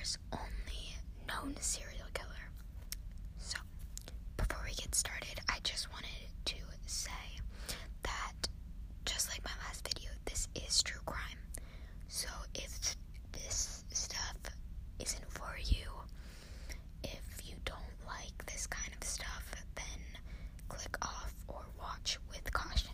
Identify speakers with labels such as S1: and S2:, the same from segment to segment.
S1: Delaware's only known serial killer. So, before we get started, I just wanted to say that, just like my last video, this is true crime. So if this stuff isn't for you, if you don't like this kind of stuff, then click off or watch with caution.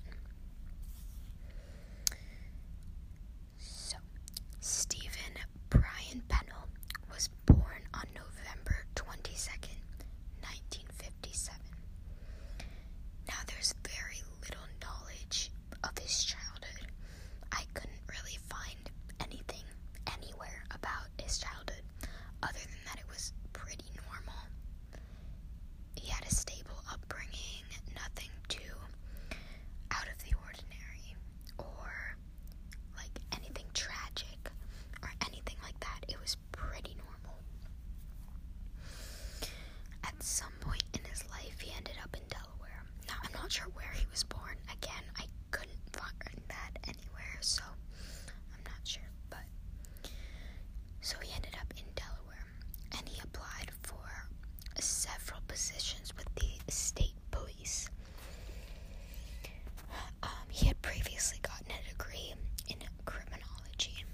S1: So, Stephen Brian Pennell was born on November 22nd, 1957. Now, there's very little knowledge of his childhood. I couldn't really find anything anywhere about his childhood other than that it was pretty normal. He had a stable upbringing, nothing too out of the ordinary or like anything tragic or anything like that. It was pretty normal. At some point in his life, he ended up in Delaware. Now, I'm not sure where he was born. Again, I couldn't find that anywhere, so I'm not sure. But so he ended up in Delaware, and he applied for several positions with the state police. He had previously gotten a degree in criminology.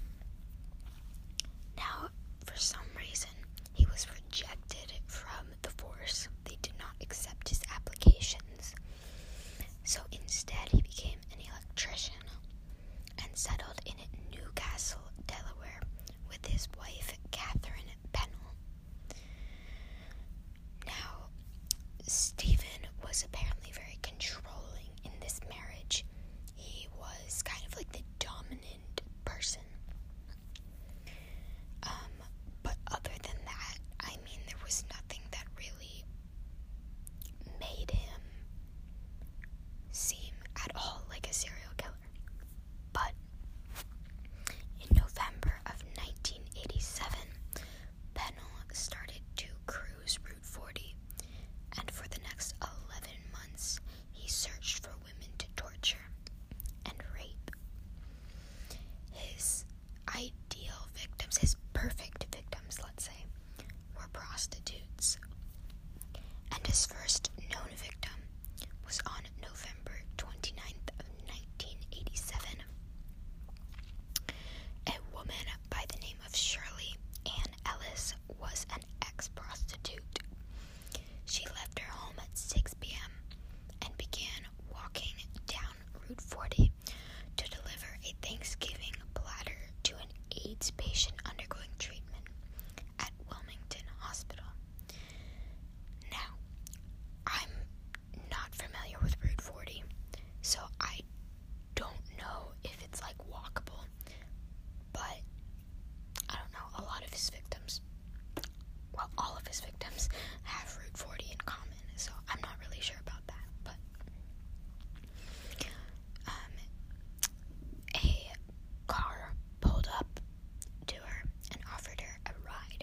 S1: Now, for some reason, he was rejected from the force. They did not accept his applications. So instead, he became an electrician and settled in Newcastle, Delaware, with his wife, Catherine Pennell. Now, Stephen was apparently very controlling in this marriage. He was kind of like the dominant person. But other than that, I mean, there was nothing that really made him seem at all like a serial killer. But in November of 1987, Pennell started to cruise Route 40, and for the next 11 months, he searched for women to torture and rape. His ideal victims, his perfect victims, let's say, were prostitutes. And his first known victim was on November 29th of 1987. A woman by the name of Shirley Ann Ellis was an ex-prostitute. She left her home at 6 p.m. and began walking down Route 40 to deliver a Thanksgiving platter to an AIDS patient undergoing treatment at Wilmington Hospital. Now, I'm not familiar with Route 40, so I don't know if it's like walkable, but I don't know, a lot of his victims, well, all of his victims have Route 40 in common, so I'm not really sure about that, but a car pulled up to her and offered her a ride.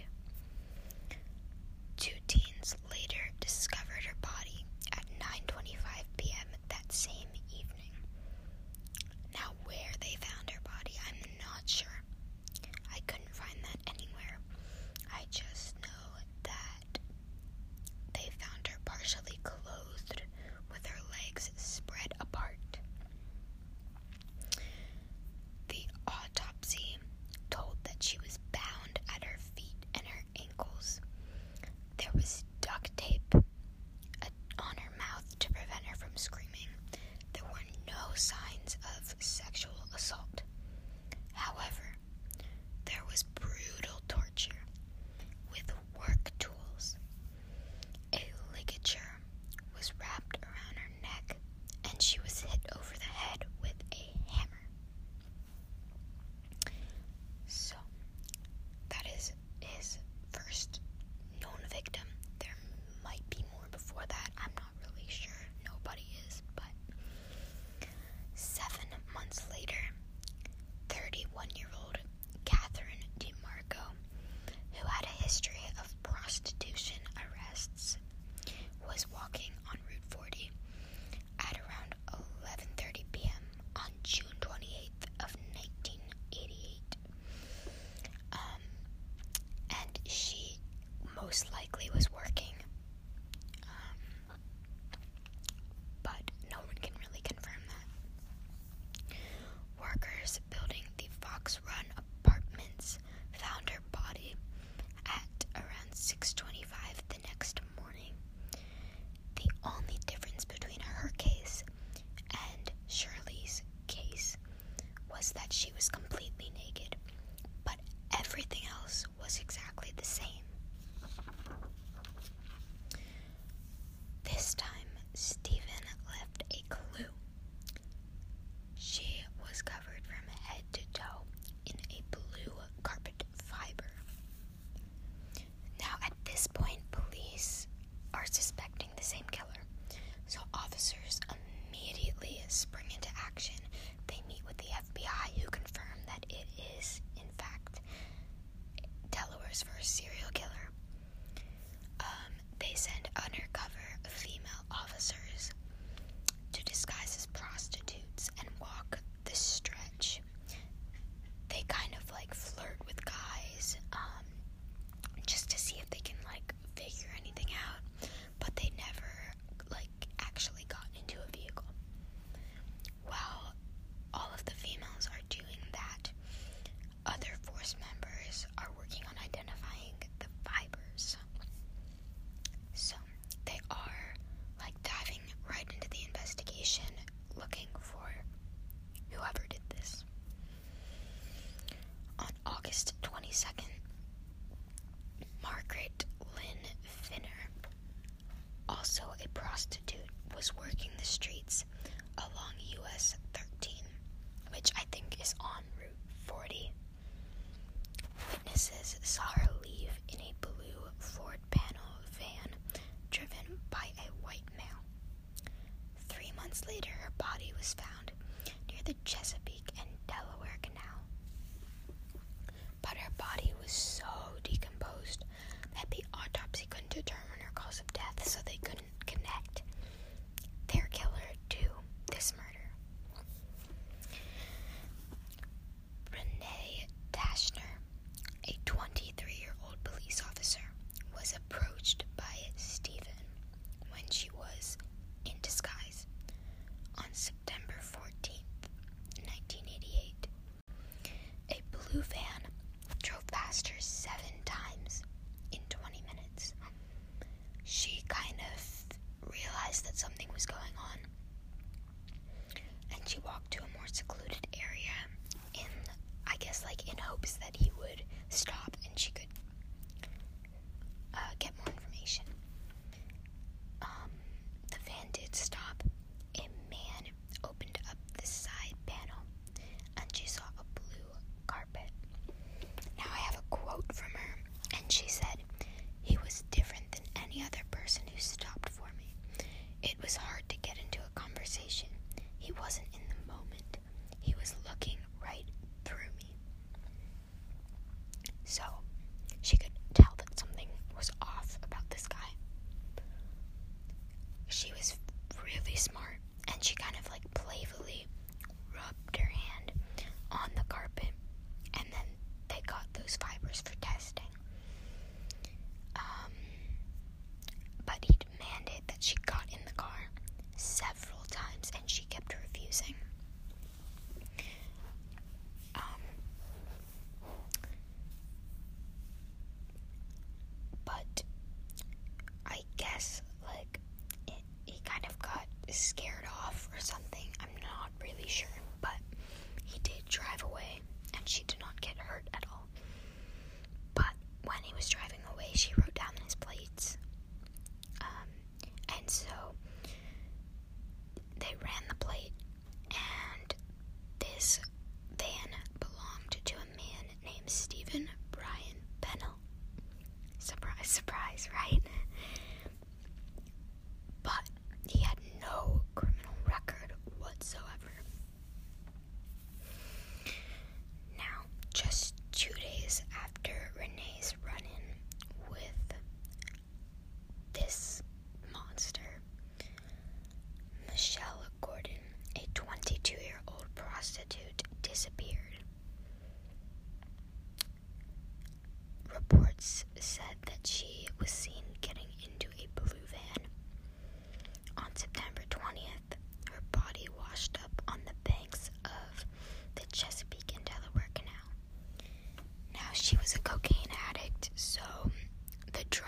S1: 2 teens later discovered her body at 9:25 p.m. that same evening. Now, where they found her body, I'm not sure. I couldn't find that anywhere. I just know that they found her partially clothed with her legs spread apart. The autopsy told that she was bound at her feet and her ankles. There was duct tape on her mouth to prevent her from screaming. There were no signs of sexual assault. However, there was brutal torture with work tools. A ligature was wrapped around her neck, and she was hit over the head with a hammer. So, that is his first known victim. There might be more before that. I'm not really sure. Nobody is. But 7 months later, 31-year-old Catherine DeMarco, who had a history of prostitution arrests, was walking on Route 40 at around 11:30 p.m. on June 28th of 1988. And 6:25 the next morning. The only difference between her case and Shirley's case was that she was completely naked, but everything else was exactly the same. This time, Stephen left a clue. She was covered from head to toe in a blue carpet fiber. Now, at this point, police are suspecting the same killer, so officers immediately spring into action. They meet with the FBI, who confirm that it is, in fact, Delaware's first serial killer. They send undercover female officers to disguise as prostitutes and walk the stretch. They kind of flirt with guys, just to see if they can figure anything out, but they never actually got into a vehicle. While all of the females are doing that, other force members are working on identifying the fibers. So they are diving right into the investigation, looking for whoever did this. On August 22nd, Margaret Lynn Finner, also a prostitute, was working the streets along US 13, which I think is on Route 40. Witnesses saw her leave in a blue Ford panel van driven by a white male. 3 months later, her body was found near the Chesapeake and Delaware Canal. But her body was so decomposed that the autopsy couldn't determine her cause of death, so they couldn't connect their killer to this murder. Renee Dashner, a 23-year-old police officer, was approached by Stephen when she was in disguise on September 14th, 1988. A blue van drove past her 7 times in 20 minutes. She kind of realized that something was going on, and she walked to a more secluded area in hopes that he would stop and she could get more information. The van did stop. A man opened up the side panel, and she saw a blue carpet. Now I have a quote from her, and she said, "He was different than any other person who stopped for me. It was hard to get into a conversation. He wasn't in the moment. He was looking right through me." So she could tell that something was off about this guy. She was really smart, and she kind of playfully rubbed her hand on the carpet, and then they got those fibers for testing. But he demanded that she got in the car several times, and she kept refusing. But I guess he kind of got scared off or something. I'm not really sure, but he did drive away, and she did not get hurt at all. But when he was driving away, she wrote down his plates. And so they ran the plate, and this van belonged to a man named Stephen Brian Pennell. Surprise, surprise, right? But he had no criminal record whatsoever. Now, just 2 days after Renee's run-in with this monster, Michelle Gordon, a 22-year-old prostitute, disappeared. Reports said that she was seen getting into a blue van. On September 20th, her body washed up on the banks of the Chesapeake and Delaware Canal. Now, she was a cocaine addict, so the drug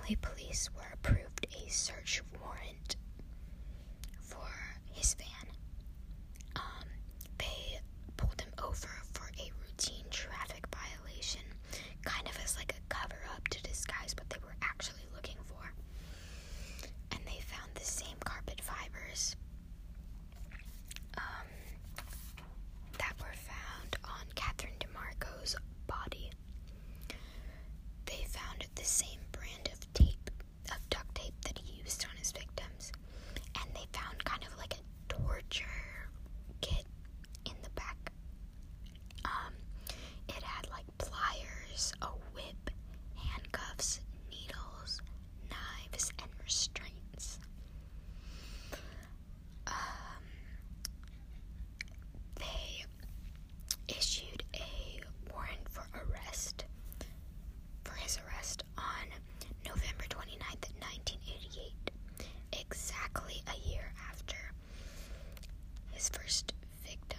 S1: Finally, police were approved a search warrant for his van. They pulled him over for a routine traffic violation, kind of as like a cover-up to disguise what they were actually looking for. And they found the same carpet fibers that were found on Catherine DeMarco's body. They found the same brand of duct tape that he used on his victims. And they found kind of like a torture kit in the back. It had like pliers, a whip, handcuffs, needles, knives, and restraints. They issued a warrant for his arrest on November 29th, 1988, exactly a year after his first victim.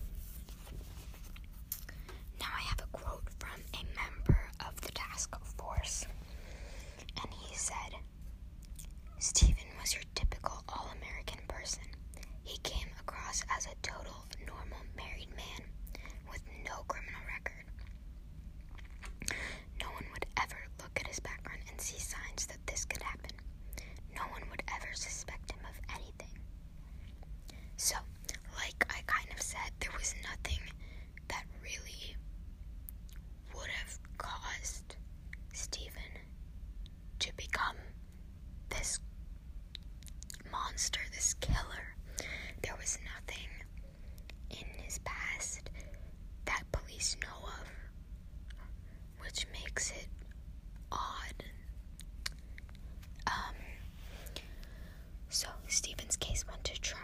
S1: Now I have a quote from a member of the task force, and he said, "Stephen was your typical all-American person. He came across as a total, normal, married man with no criminal record. No one would ever look at his background and see signs that this could happen. No one would ever suspect him of anything." So, like I kind of said, there was nothing that really would have caused Stephen to become this monster, this killer. There was nothing in his past that police know of, which makes it odd. So Stephen's case went to trial.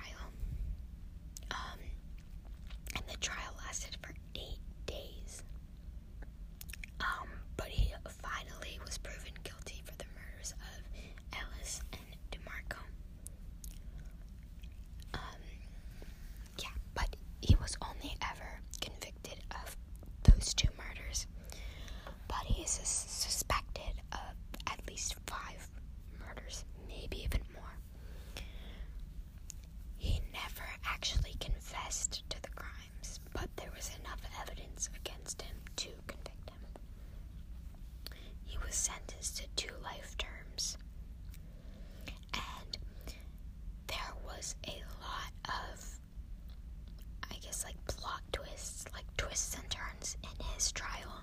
S1: And the trial lasted for 8 days. But he finally was proven guilty for the murders of Ellis and DeMarco. But he was only ever convicted of those 2 murders. But he is suspected of at least 5 murders, maybe even more. He never actually confessed to the crimes, but there was enough evidence against him to convict him. He was sentenced to 2 life terms, and there was a lot of, I guess, like plot twists, like twists and turns in his trial.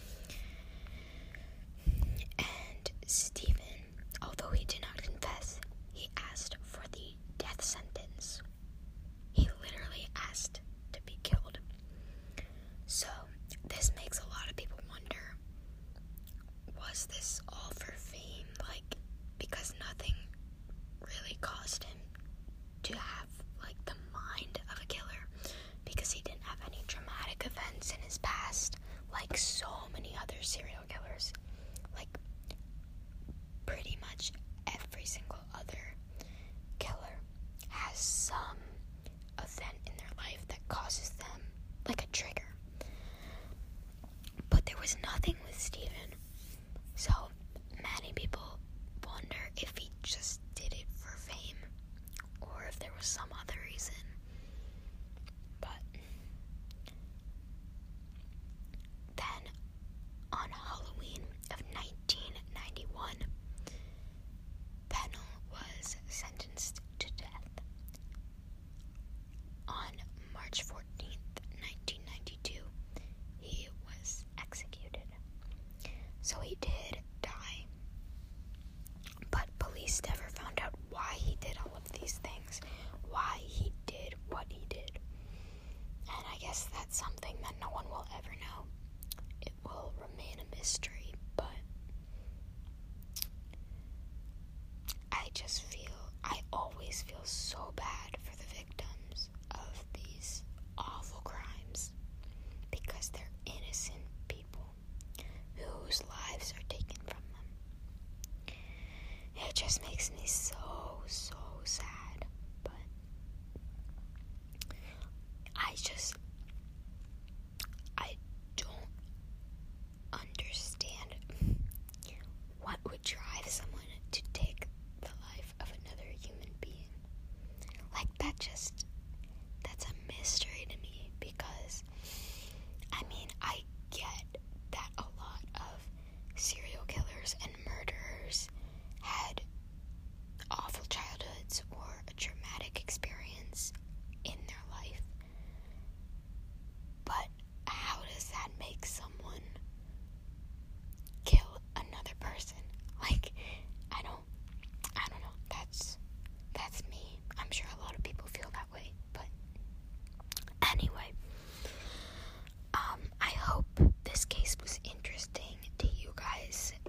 S1: And Stephen, although he did not confess, he asked for the death sentence. He literally asked to be killed. So this makes a lot of people wonder, was this all for fame? Like, because nothing really caused him to have like the mind of a killer, because he didn't have any traumatic events in his past, like so many other serial killers. Like, pretty much every single other killer has some event in their life that causes them like a trigger. But there was nothing with Stephen. So many people wonder if he just did it for fame or if there was some other reason. But then on Halloween of 1991, Pennell was sentenced to death. On March 14th, 1992, he was executed. So he did die. But police never found out why he did all of these things, why he did what he did. And I guess that's something that no one will ever know. It will remain a mystery, but I always feel so bad for the victims of these awful crimes, because they're innocent people whose lives are taken from them. It just makes me so sad, but I don't understand what would drive someone this case was interesting to you guys